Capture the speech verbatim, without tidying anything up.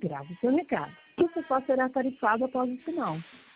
grave o seu recado. O seu será tarifado após o sinal.